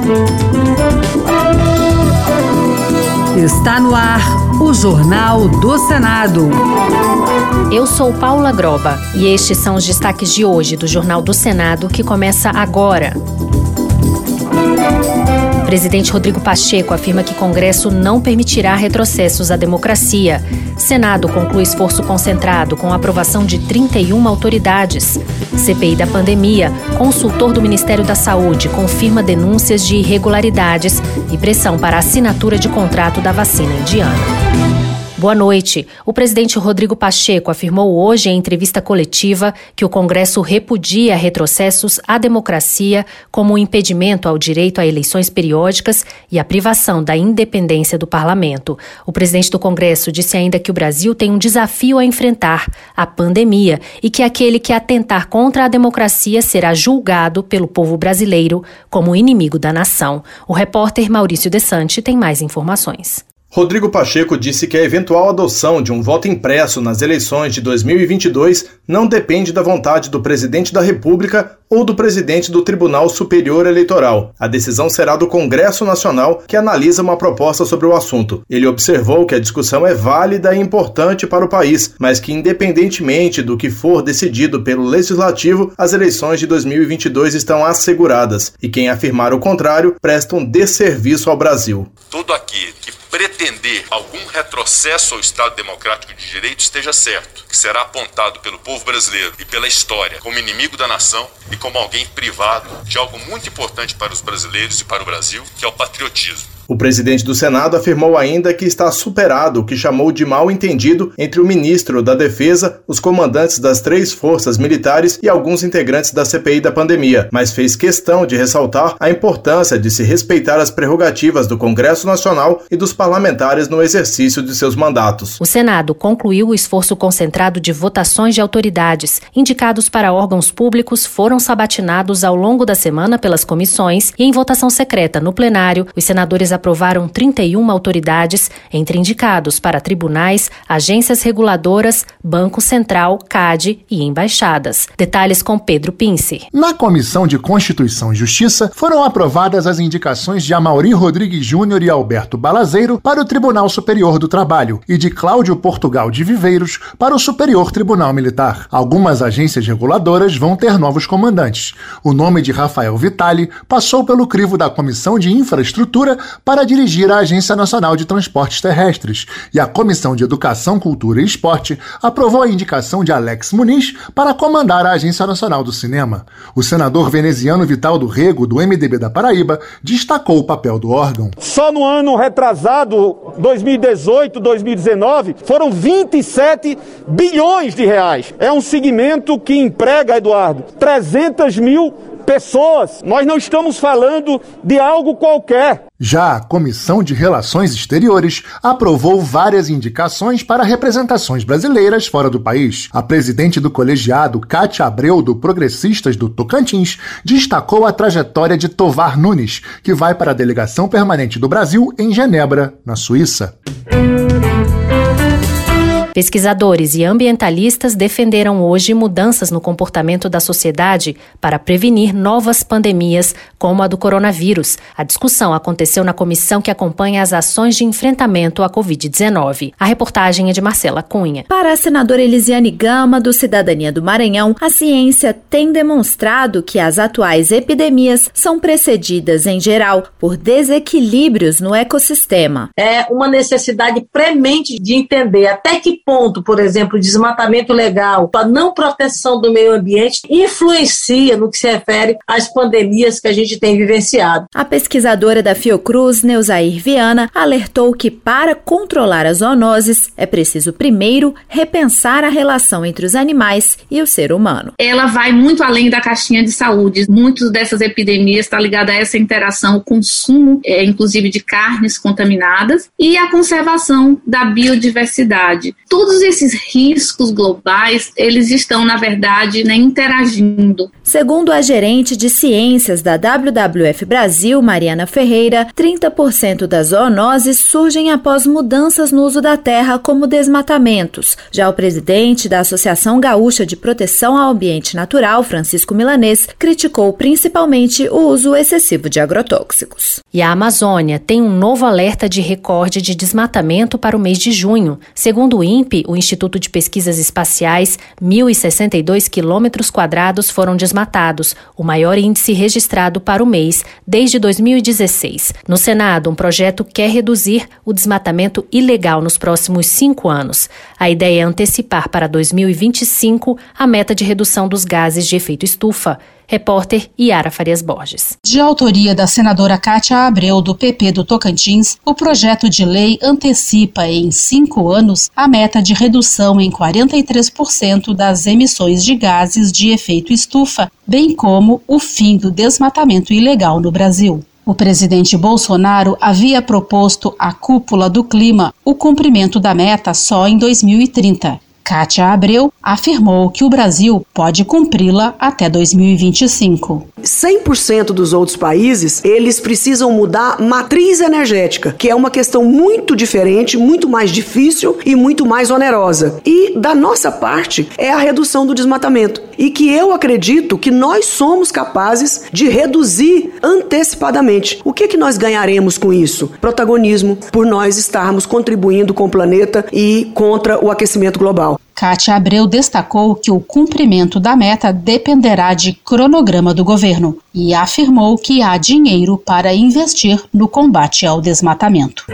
Está no ar o Jornal do Senado. Eu sou Paula Groba e estes são os destaques de hoje do Jornal do Senado, que começa agora. O presidente Rodrigo Pacheco afirma que Congresso não permitirá retrocessos à democracia. Senado conclui esforço concentrado com a aprovação de 31 autoridades. CPI da pandemia, consultor do Ministério da Saúde confirma denúncias de irregularidades e pressão para a assinatura de contrato da vacina indiana. Boa noite. O presidente Rodrigo Pacheco afirmou hoje em entrevista coletiva que o Congresso repudia retrocessos à democracia como um impedimento ao direito a eleições periódicas e a privação da independência do parlamento. O presidente do Congresso disse ainda que o Brasil tem um desafio a enfrentar, a pandemia, e que aquele que atentar contra a democracia será julgado pelo povo brasileiro como inimigo da nação. O repórter Maurício Desante tem mais informações. Rodrigo Pacheco disse que a eventual adoção de um voto impresso nas eleições de 2022 não depende da vontade do presidente da República ou do presidente do Tribunal Superior Eleitoral. A decisão será do Congresso Nacional, que analisa uma proposta sobre o assunto. Ele observou que a discussão é válida e importante para o país, mas que, independentemente do que for decidido pelo Legislativo, as eleições de 2022 estão asseguradas, e quem afirmar o contrário presta um desserviço ao Brasil. Tudo aqui que pretender algum retrocesso ao Estado Democrático de Direito esteja certo, que será apontado pelo povo brasileiro e pela história como inimigo da nação e como alguém privado de algo muito importante para os brasileiros e para o Brasil, que é o patriotismo. O presidente do Senado afirmou ainda que está superado o que chamou de mal-entendido entre o ministro da Defesa, os comandantes das 3 forças militares e alguns integrantes da CPI da pandemia, mas fez questão de ressaltar a importância de se respeitar as prerrogativas do Congresso Nacional e dos parlamentares no exercício de seus mandatos. O Senado concluiu o esforço concentrado de votações de autoridades. Indicados para órgãos públicos foram sabatinados ao longo da semana pelas comissões e em votação secreta no plenário, os senadores aprovaram 31 autoridades, entre indicados para tribunais, agências reguladoras, Banco Central, CAD e embaixadas. Detalhes com Pedro Pincer. Na Comissão de Constituição e Justiça, foram aprovadas as indicações de Amaury Rodrigues Júnior e Alberto Balazeiro para o Tribunal Superior do Trabalho e de Cláudio Portugal de Viveiros para o Superior Tribunal Militar. Algumas agências reguladoras vão ter novos comandantes. O nome de Rafael Vitali passou pelo crivo da Comissão de Infraestrutura para dirigir a Agência Nacional de Transportes Terrestres, e a Comissão de Educação, Cultura e Esporte aprovou a indicação de Alex Muniz para comandar a Agência Nacional do Cinema. O senador veneziano Vital do Rego, do MDB da Paraíba, destacou o papel do órgão. Só no ano retrasado, 2018, 2019, foram 27 bilhões de reais. É um segmento que emprega, Eduardo, 300 mil pessoas. Nós não estamos falando de algo qualquer. Já a Comissão de Relações Exteriores aprovou várias indicações para representações brasileiras fora do país. A presidente do colegiado, Cátia Abreu, do Progressistas do Tocantins, destacou a trajetória de Tovar Nunes, que vai para a delegação permanente do Brasil em Genebra, na Suíça. Pesquisadores e ambientalistas defenderam hoje mudanças no comportamento da sociedade para prevenir novas pandemias, como a do coronavírus. A discussão aconteceu na comissão que acompanha as ações de enfrentamento à Covid-19. A reportagem é de Marcela Cunha. Para a senadora Elisiane Gama, do Cidadania do Maranhão, a ciência tem demonstrado que as atuais epidemias são precedidas, em geral, por desequilíbrios no ecossistema. É uma necessidade premente de entender até que ponto, por exemplo, o desmatamento legal, a não proteção do meio ambiente influencia no que se refere às pandemias que a gente tem vivenciado. A pesquisadora da Fiocruz, Neuzair Viana, alertou que para controlar as zoonoses é preciso primeiro repensar a relação entre os animais e o ser humano. Ela vai muito além da caixinha de saúde. Muitas dessas epidemias estão ligadas a essa interação, o consumo, inclusive de carnes contaminadas, e a conservação da biodiversidade. Todos esses riscos globais, eles estão, na verdade, interagindo. Segundo a gerente de ciências da WWF Brasil, Mariana Ferreira, 30% das zoonoses surgem após mudanças no uso da terra, como desmatamentos. Já o presidente da Associação Gaúcha de Proteção ao Ambiente Natural, Francisco Milanês, criticou principalmente o uso excessivo de agrotóxicos. E a Amazônia tem um novo alerta de recorde de desmatamento para o mês de junho. Segundo o INPE, o Instituto de Pesquisas Espaciais, 1.062 quilômetros quadrados foram desmatados, o maior índice registrado para o mês desde 2016. No Senado, um projeto quer reduzir o desmatamento ilegal nos próximos 5 anos. A ideia é antecipar para 2025 a meta de redução dos gases de efeito estufa. Repórter Yara Farias Borges. De autoria da senadora Kátia Abreu, do PP do Tocantins, o projeto de lei antecipa em 5 anos a meta de redução em 43% das emissões de gases de efeito estufa, bem como o fim do desmatamento ilegal no Brasil. O presidente Bolsonaro havia proposto à cúpula do clima o cumprimento da meta só em 2030. Kátia Abreu afirmou que o Brasil pode cumpri-la até 2025. 100% dos outros países, eles precisam mudar matriz energética, que é uma questão muito diferente, muito mais difícil e muito mais onerosa. E da nossa parte é a redução do desmatamento. E que eu acredito que nós somos capazes de reduzir antecipadamente. O que nós ganharemos com isso? Protagonismo, por nós estarmos contribuindo com o planeta e contra o aquecimento global. Kátia Abreu destacou que o cumprimento da meta dependerá de cronograma do governo e afirmou que há dinheiro para investir no combate ao desmatamento.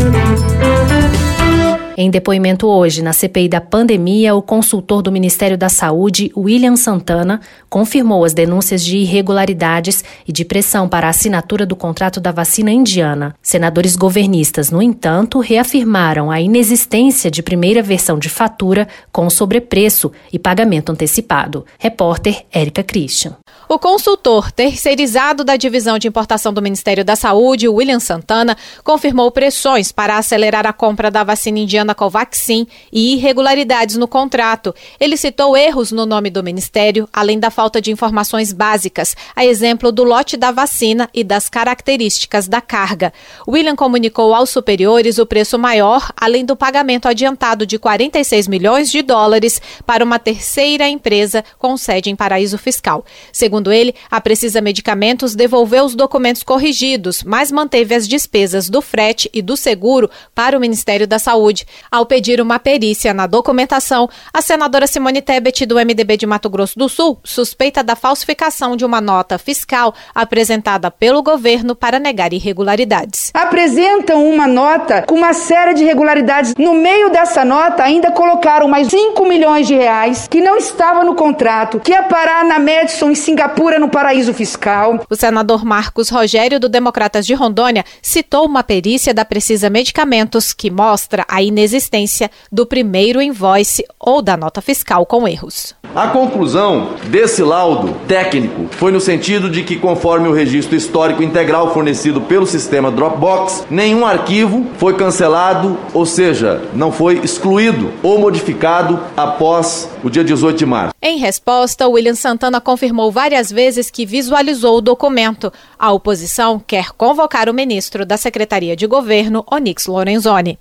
Em depoimento hoje na CPI da pandemia, o consultor do Ministério da Saúde, William Santana, confirmou as denúncias de irregularidades e de pressão para a assinatura do contrato da vacina indiana. Senadores governistas, no entanto, reafirmaram a inexistência de primeira versão de fatura com sobrepreço e pagamento antecipado. Repórter Érica Christian. O consultor terceirizado da Divisão de Importação do Ministério da Saúde, William Santana, confirmou pressões para acelerar a compra da vacina indiana Covaxin e irregularidades no contrato. Ele citou erros no nome do Ministério, além da falta de informações básicas, a exemplo do lote da vacina e das características da carga. William comunicou aos superiores o preço maior, além do pagamento adiantado de $46 milhões para uma terceira empresa com sede em paraíso fiscal. Segundo ele, a Precisa Medicamentos devolveu os documentos corrigidos, mas manteve as despesas do frete e do seguro para o Ministério da Saúde. Ao pedir uma perícia na documentação, a senadora Simone Tebet, do MDB de Mato Grosso do Sul, suspeita da falsificação de uma nota fiscal apresentada pelo governo para negar irregularidades. Apresentam uma nota com uma série de irregularidades. No meio dessa nota, ainda colocaram mais R$5 milhões que não estava no contrato, que ia parar na Madison, em Singapura, no paraíso fiscal. O senador Marcos Rogério, do Democratas de Rondônia, citou uma perícia da Precisa Medicamentos que mostra a inexistência do primeiro invoice ou da nota fiscal com erros. A conclusão desse laudo técnico foi no sentido de que, conforme o registro histórico integral fornecido pelo sistema Dropbox, nenhum arquivo foi cancelado, ou seja, não foi excluído ou modificado após o dia 18 de março. Em resposta, William Santana confirmou várias vezes que visualizou o documento. A oposição quer convocar o ministro da Secretaria de Governo, Onyx Lorenzoni.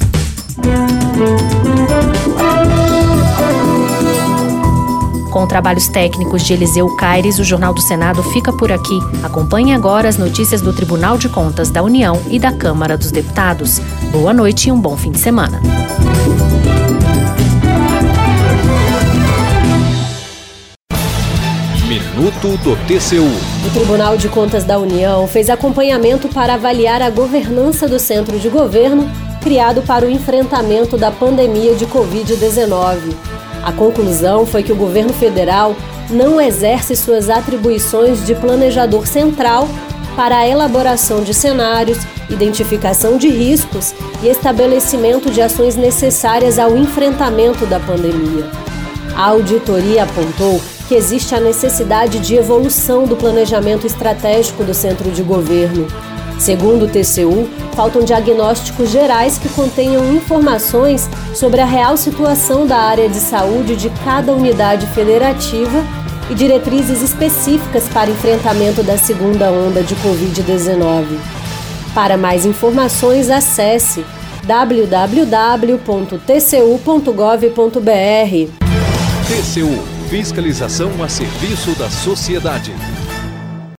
Com trabalhos técnicos de Eliseu Caires, o Jornal do Senado fica por aqui. Acompanhe agora as notícias do Tribunal de Contas da União e da Câmara dos Deputados. Boa noite e um bom fim de semana. Minuto do TCU. O Tribunal de Contas da União fez acompanhamento para avaliar a governança do Centro de Governo, criado para o enfrentamento da pandemia de Covid-19. A conclusão foi que o governo federal não exerce suas atribuições de planejador central para a elaboração de cenários, identificação de riscos e estabelecimento de ações necessárias ao enfrentamento da pandemia. A auditoria apontou que existe a necessidade de evolução do planejamento estratégico do centro de governo. Segundo o TCU, faltam diagnósticos gerais que contenham informações sobre a real situação da área de saúde de cada unidade federativa e diretrizes específicas para enfrentamento da segunda onda de Covid-19. Para mais informações, acesse www.tcu.gov.br. TCU – Fiscalização a serviço da sociedade.